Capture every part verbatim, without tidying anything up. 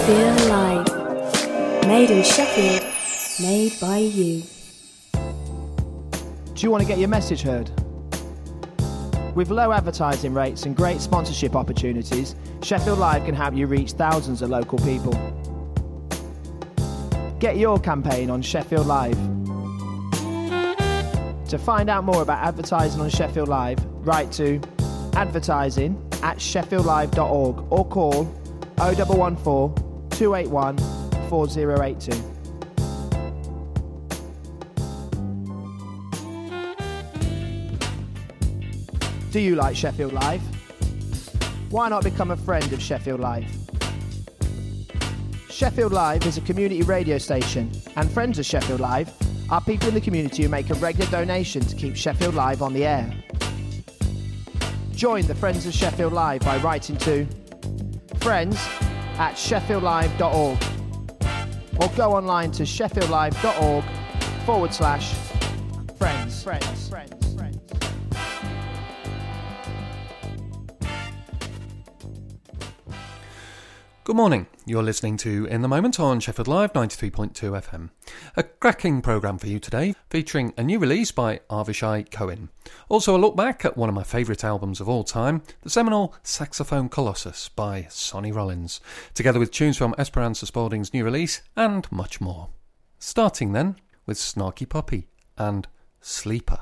Sheffield Live. Made in Sheffield, made by you. Do you want to get your message heard? With low advertising rates and great sponsorship opportunities, Sheffield Live can help you reach thousands of local people. Get your campaign on Sheffield Live. To find out more about advertising on Sheffield Live, write to advertising at sheffield live dot org or call oh one one four, two eight one, four oh eight two. Do you like Sheffield Live? Why not become a friend of Sheffield Live? Sheffield Live is a community radio station, and friends of Sheffield Live are people in the community who make a regular donation to keep Sheffield Live on the air. Join the Friends of Sheffield Live by writing to friends at sheffield live dot org or go online to sheffield live dot org forward slash friends. Friends. Friends. Friends. Good morning. You're listening to In the Moment on Sheffield Live ninety-three point two F M. A cracking programme for you today, featuring a new release by Avishai Cohen. Also a look back at one of my favourite albums of all time, the seminal Saxophone Colossus by Sonny Rollins, together with tunes from Esperanza Spalding's new release and much more. Starting then with Snarky Puppy and Sleeper.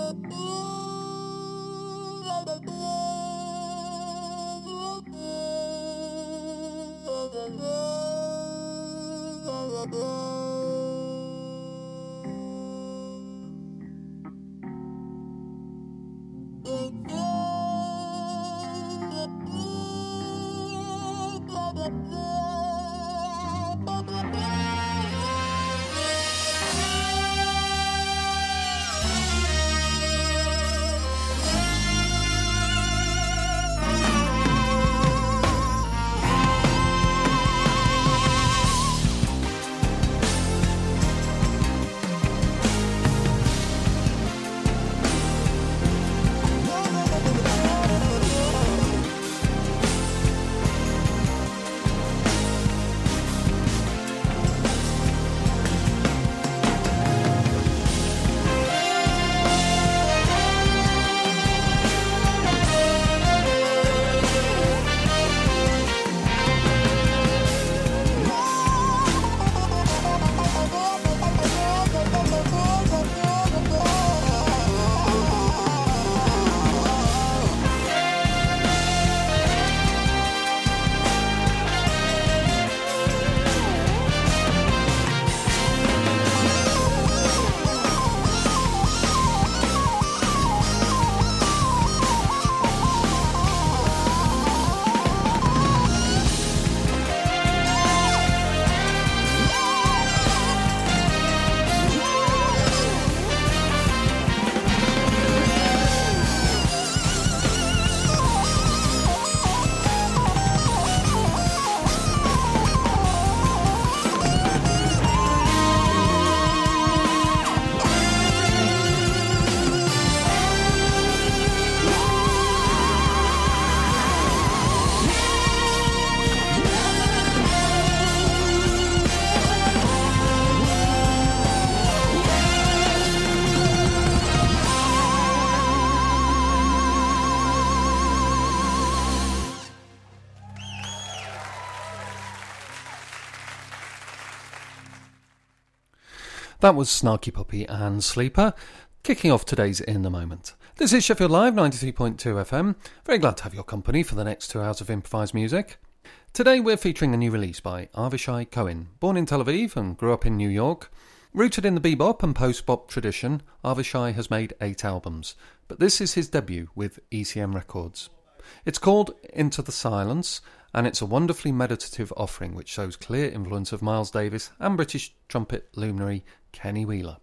That was Snarky Puppy and Sleeper, kicking off today's In the Moment. This is Sheffield Live, ninety-three point two F M. Very glad to have your company for the next two hours of improvised music. Today we're featuring a new release by Avishai Cohen. Born in Tel Aviv and grew up in New York. Rooted in the bebop and post-bop tradition, Avishai has made eight albums, but this is his debut with E C M Records. It's called Into the Silence, and it's a wonderfully meditative offering which shows clear influence of Miles Davis and British trumpet luminary Kenny Wheeler.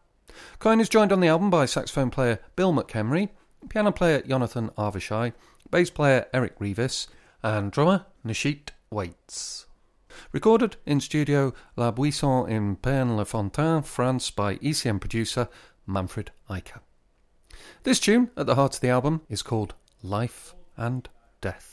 Cohen is joined on the album by saxophone player Bill McHenry, piano player Jonathan Avishai, bass player Eric Revis, and drummer Nishit Waits. Recorded in studio La Buisson in Pernes-le-Fontaine, France by E C M producer Manfred Eicher. This tune, at the heart of the album, is called Life and Death.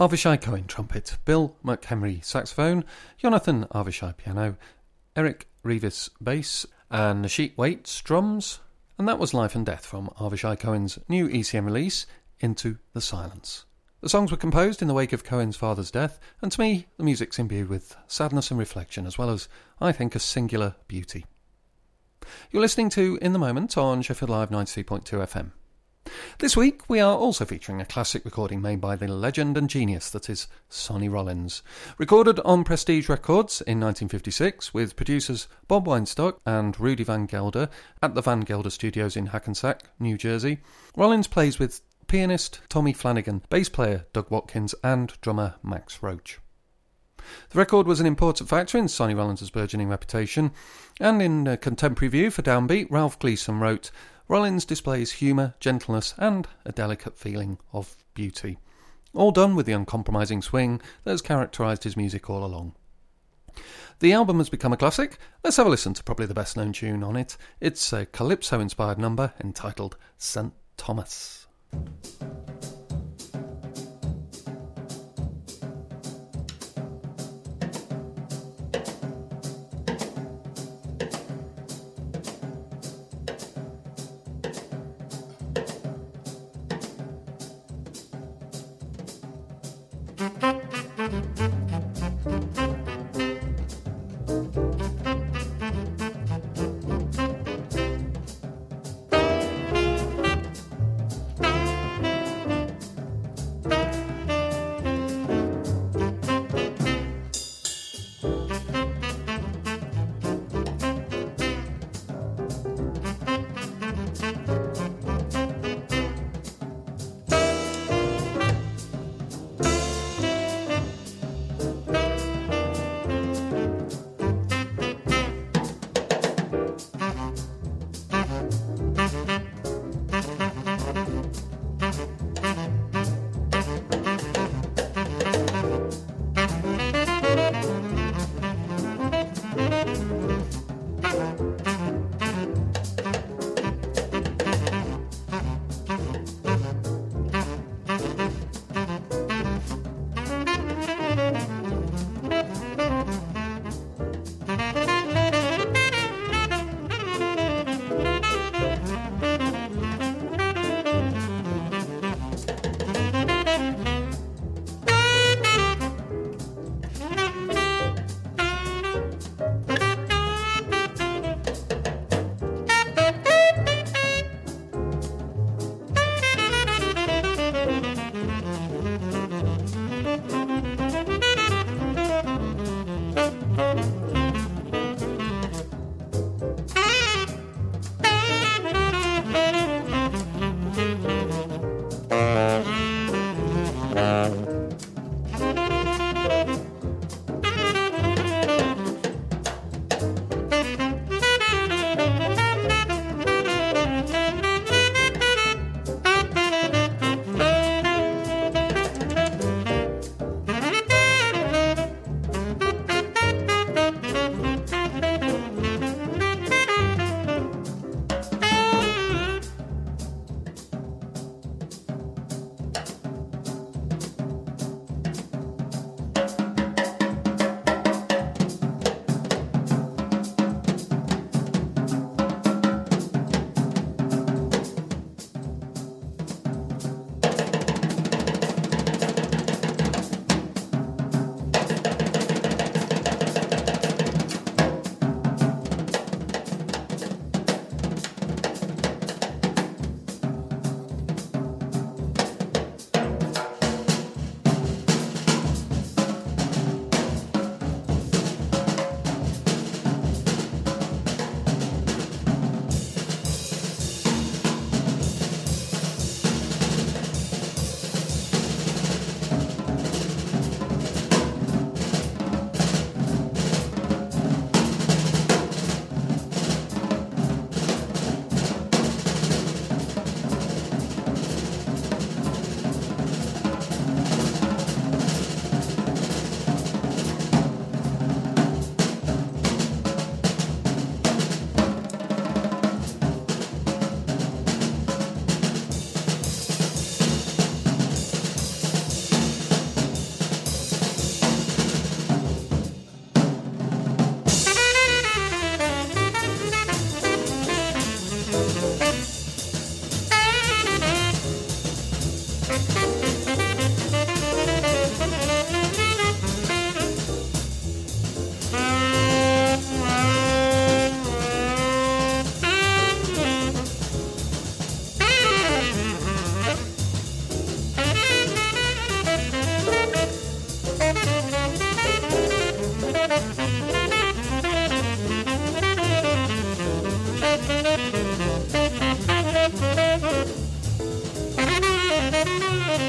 Avishai Cohen trumpet, Bill McHenry saxophone, Jonathan Avishai piano, Eric Revis bass, and Nashit Waits drums. And that was Life and Death from Avishai Cohen's new E C M release, Into the Silence. The songs were composed in the wake of Cohen's father's death, and to me, the music's imbued with sadness and reflection, as well as, I think, a singular beauty. You're listening to In the Moment on Sheffield Live ninety-three point two F M. This week, we are also featuring a classic recording made by the legend and genius that is Sonny Rollins. Recorded on Prestige Records in nineteen fifty-six with producers Bob Weinstock and Rudy Van Gelder at the Van Gelder Studios in Hackensack, New Jersey, Rollins plays with pianist Tommy Flanagan, bass player Doug Watkins and drummer Max Roach. The record was an important factor in Sonny Rollins' burgeoning reputation, and in a contemporary view for Downbeat, Ralph Gleason wrote, Rollins displays humour, gentleness and a delicate feeling of beauty, all done with the uncompromising swing that has characterised his music all along. The album has become a classic. Let's have a listen to probably the best known tune on it. It's a calypso-inspired number entitled Saint Thomas.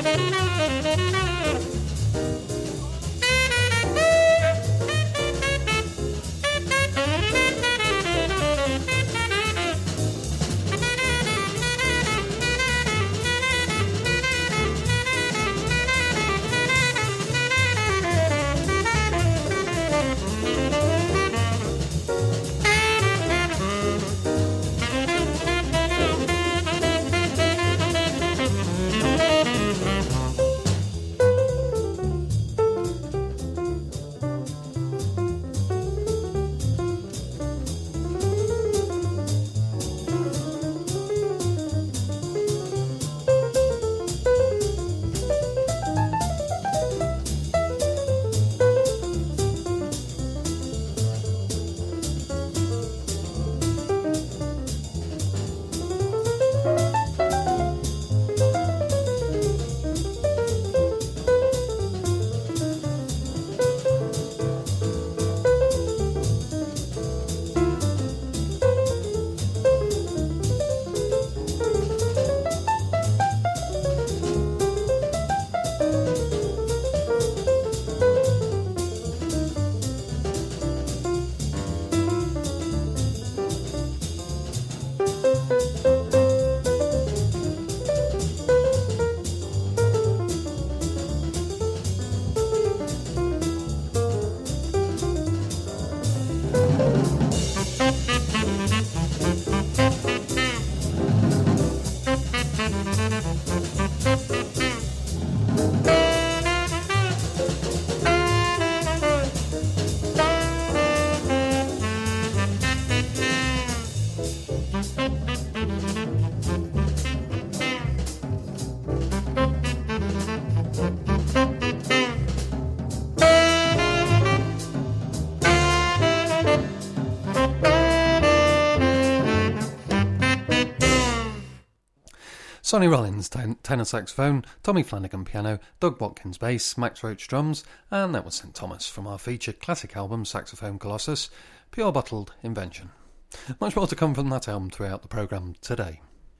Sonny Rollins ten- tenor saxophone, Tommy Flanagan piano, Doug Watkins bass, Max Roach drums, and that was Saint Thomas from our featured classic album Saxophone Colossus, Pure Bottled Invention. Much more to come from that album throughout the programme today.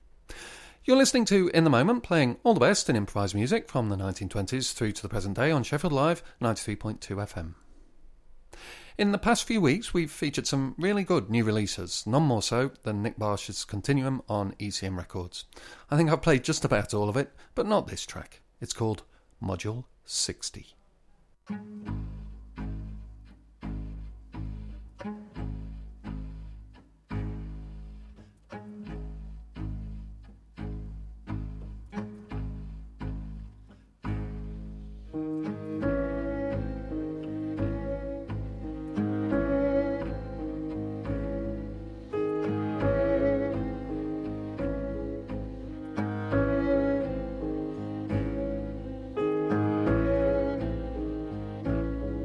You're listening to In the Moment, playing all the best in improvised music from the nineteen twenties through to the present day on Sheffield Live ninety-three point two F M. In the past few weeks, we've featured some really good new releases, none more so than Nick Barsh's Continuum on E C M Records. I think I've played just about all of it, but not this track. It's called Module sixty. Thank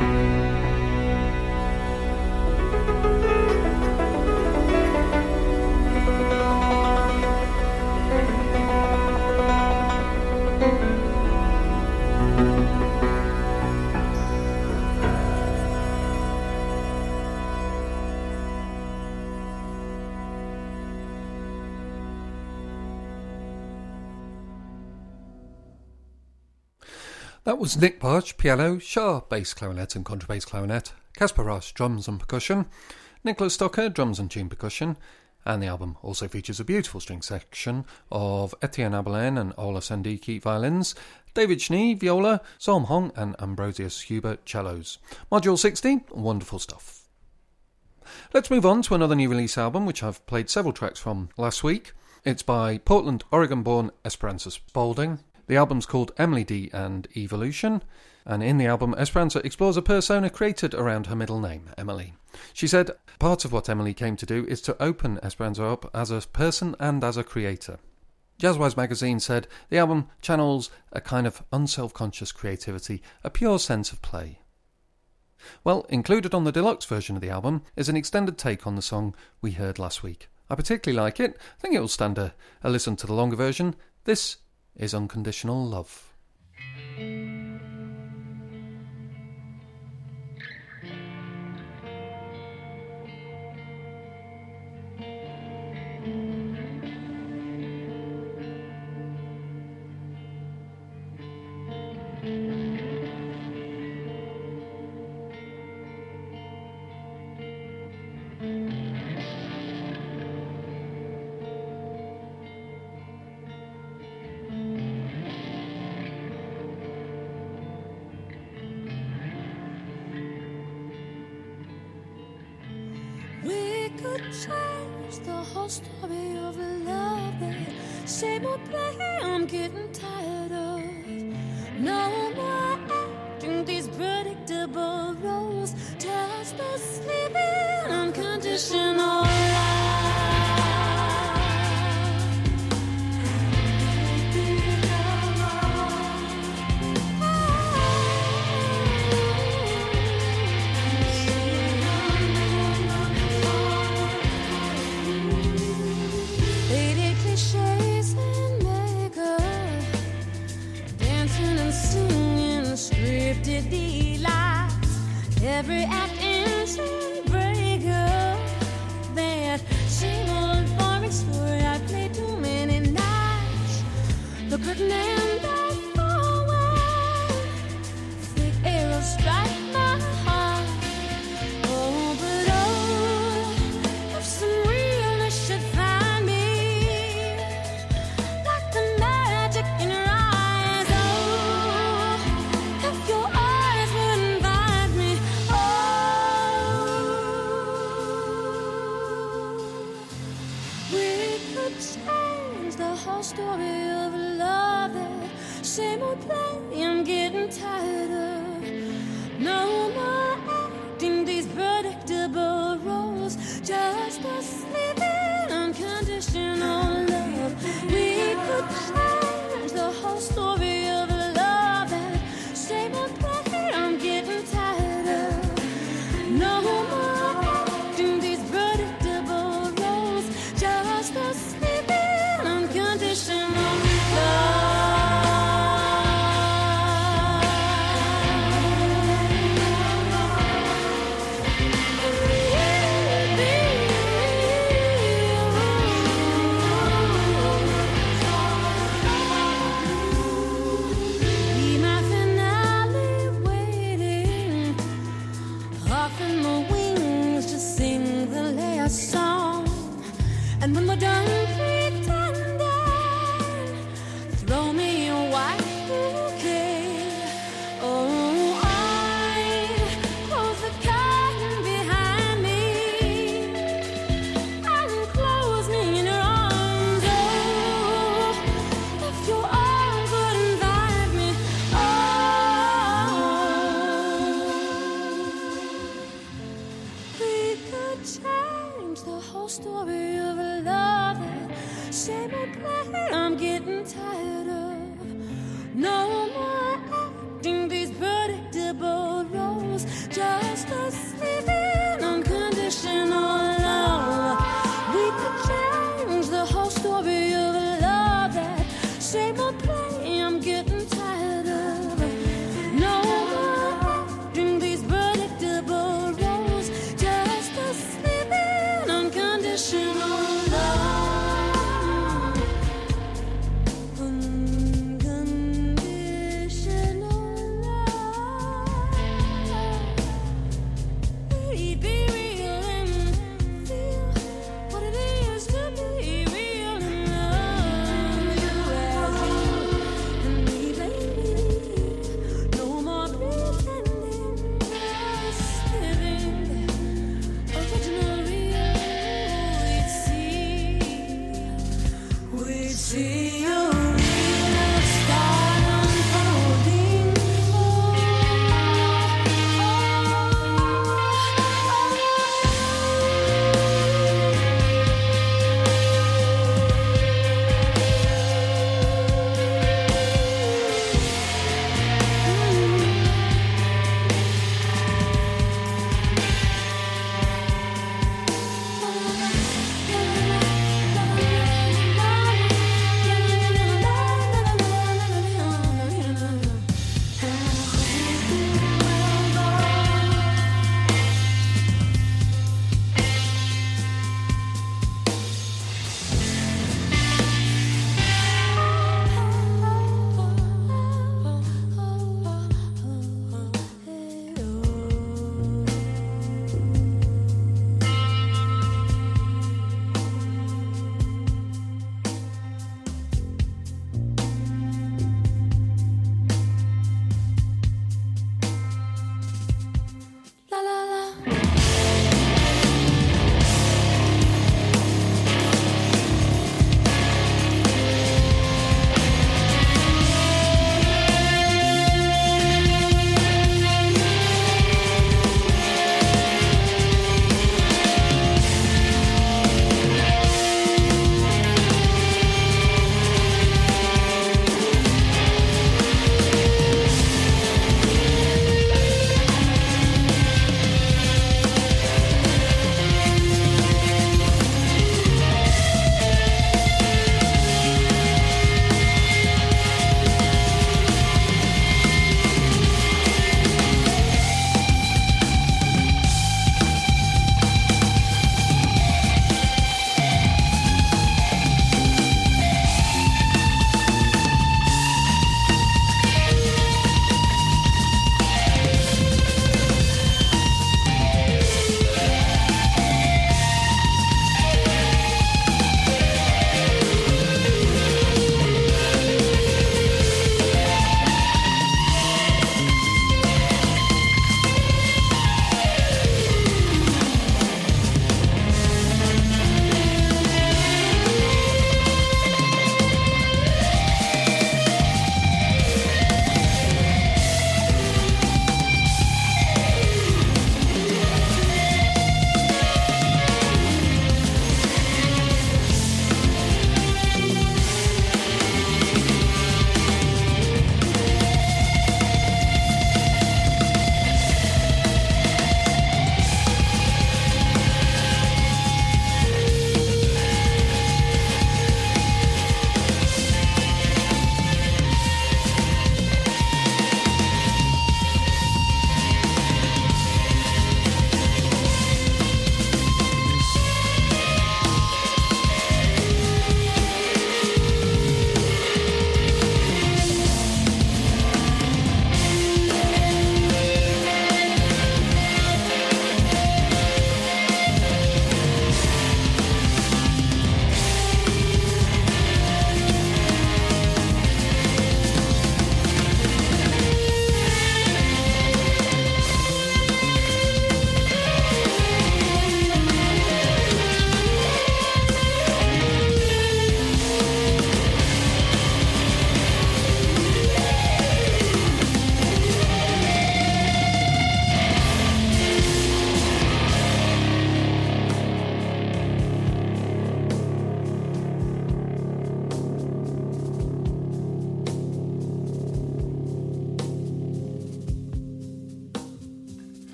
That was Nick Barge, piano, Shah, bass clarinet and contrabass clarinet, Casper Rush, drums and percussion, Nicholas Stocker, drums and tune percussion, and the album also features a beautiful string section of Etienne Abelain and Ola Sandiki violins, David Schnee, viola, Solm Hong and Ambrosius Hubert cellos. Module sixty, wonderful stuff. Let's move on to another new release album, which I've played several tracks from last week. It's by Portland, Oregon-born Esperanza Spalding. The album's called Emily D and Evolution, and in the album Esperanza explores a persona created around her middle name, Emily. She said, part of what Emily came to do is to open Esperanza up as a person and as a creator. Jazzwise magazine said, the album channels a kind of unself-conscious creativity, a pure sense of play. Well, included on the deluxe version of the album is an extended take on the song we heard last week. I particularly like it. I think it will stand a, a listen to the longer version. This is Unconditional Love. Change the whole story of a love that same old play I'm getting tired of. No more acting these predictable roles, just us living unconditional every act instant breaker. That same old boring story I played too many nights. The curtain and I forward. Thick arrows strike my heart. Oh, but oh, if some realness should find me, like the magic in your eyes. Oh, if your eyes would invite me. Change the whole story of love, that same old play I'm getting tired of. No more acting these predictable roles, just us living unconditional love. We could change the whole story of love, that same old play I'm getting tired of. No more acting these predictable roles, just us living unconditional love. Be my finale waiting, offering my wings to sing the last song. And when we're done pretending, throw me a white bouquet. Oh, I close the curtain behind me and close me in your arms. Oh, if your arms would invite me. Oh, we could change the whole story of a love, that same old play I'm getting tired of. No more acting these predictable roles,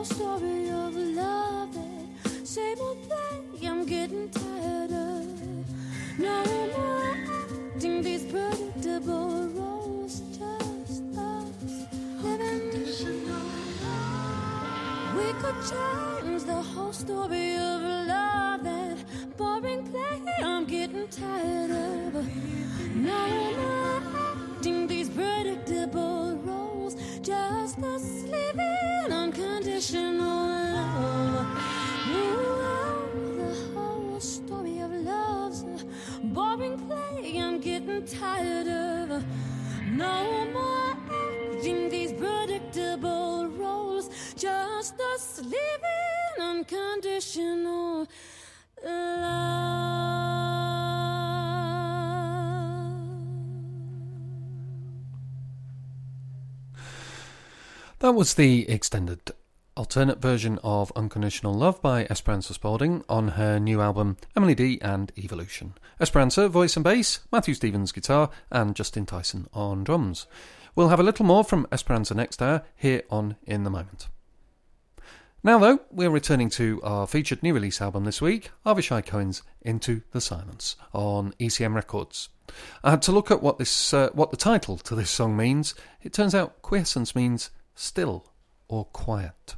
whole story of love, that same old play I'm getting tired of. No more acting these predictable roles, just us living. We could change the whole story of love, that boring play I'm getting tired of. No more acting these predictable roles, just us living unconditional love. Ooh, the whole story of love's a boring play I'm getting tired of. No more acting these predictable roles, just us living unconditional love. That was the extended alternate version of Unconditional Love by Esperanza Spalding on her new album Emily D and Evolution. Esperanza, voice and bass, Matthew Stevens, guitar, and Justin Tyson on drums. We'll have a little more from Esperanza next hour here on In the Moment. Now though, we're returning to our featured new release album this week, Avishai Cohen's Into the Silence on E C M Records. I had to look at what this, uh, what the title to this song means. It turns out quiescence means still or quiet.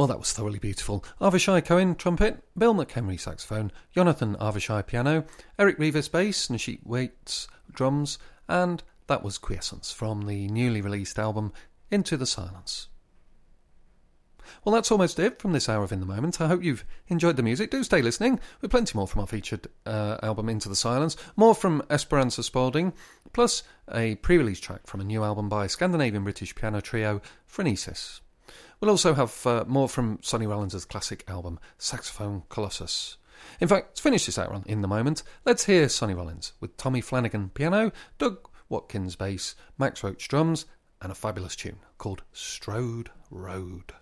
Well, that was thoroughly beautiful. Avishai Cohen, trumpet, Bill McHenry, saxophone, Jonathan Avishai, piano, Eric Rivas, bass, Nashit Waits, drums, and that was Quiescence from the newly released album Into the Silence. Well, that's almost it from this hour of In the Moment. I hope you've enjoyed the music. Do stay listening. With plenty more from our featured uh, album Into the Silence, more from Esperanza Spalding, plus a pre-release track from a new album by Scandinavian-British piano trio Phronesis. We'll also have uh, more from Sonny Rollins' classic album Saxophone Colossus. In fact, to finish this hour on In the Moment, let's hear Sonny Rollins with Tommy Flanagan piano, Doug Watkins bass, Max Roach drums, and a fabulous tune called Strode Road.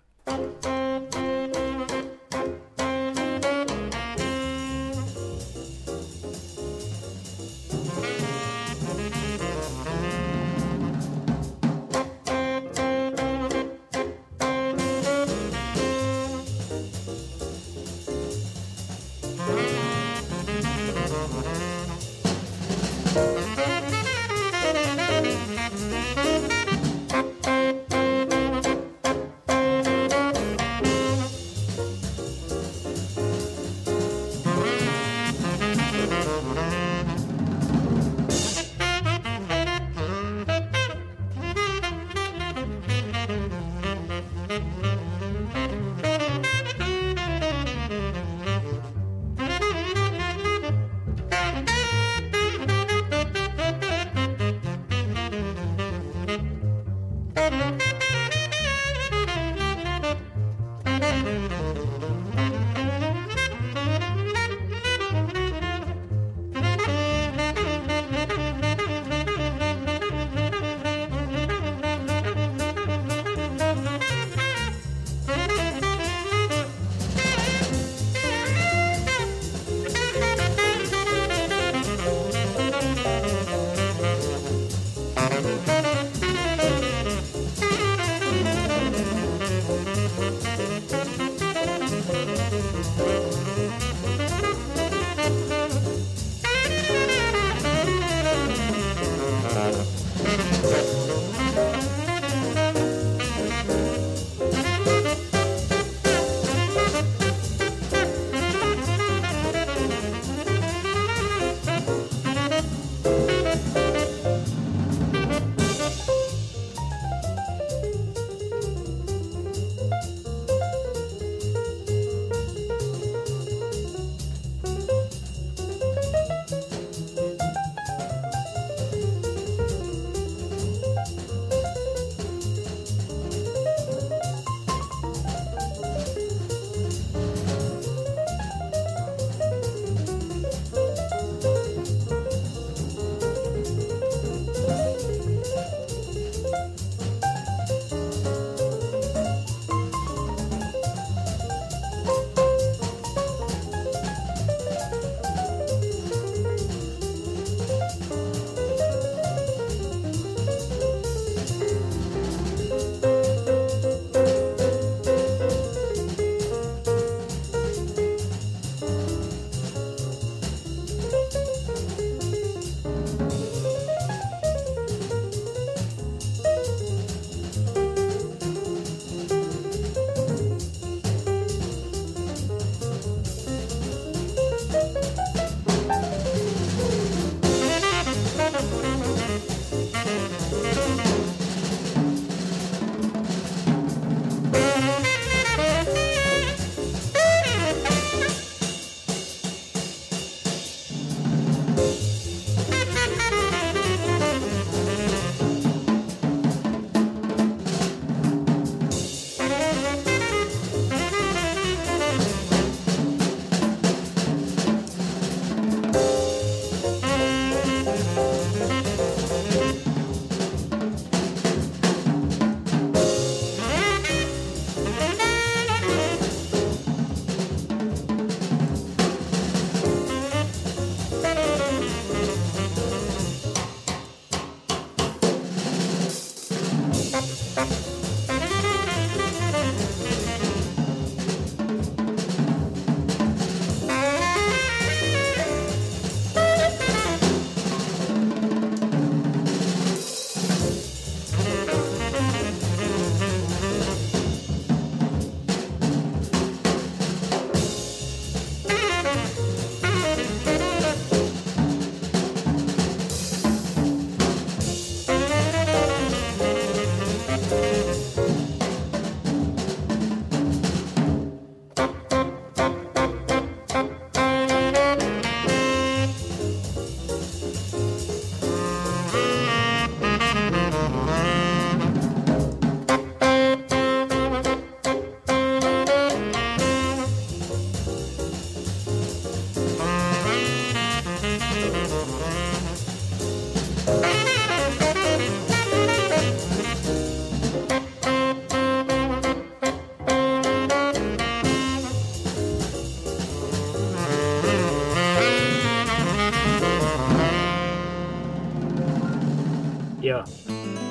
Yeah.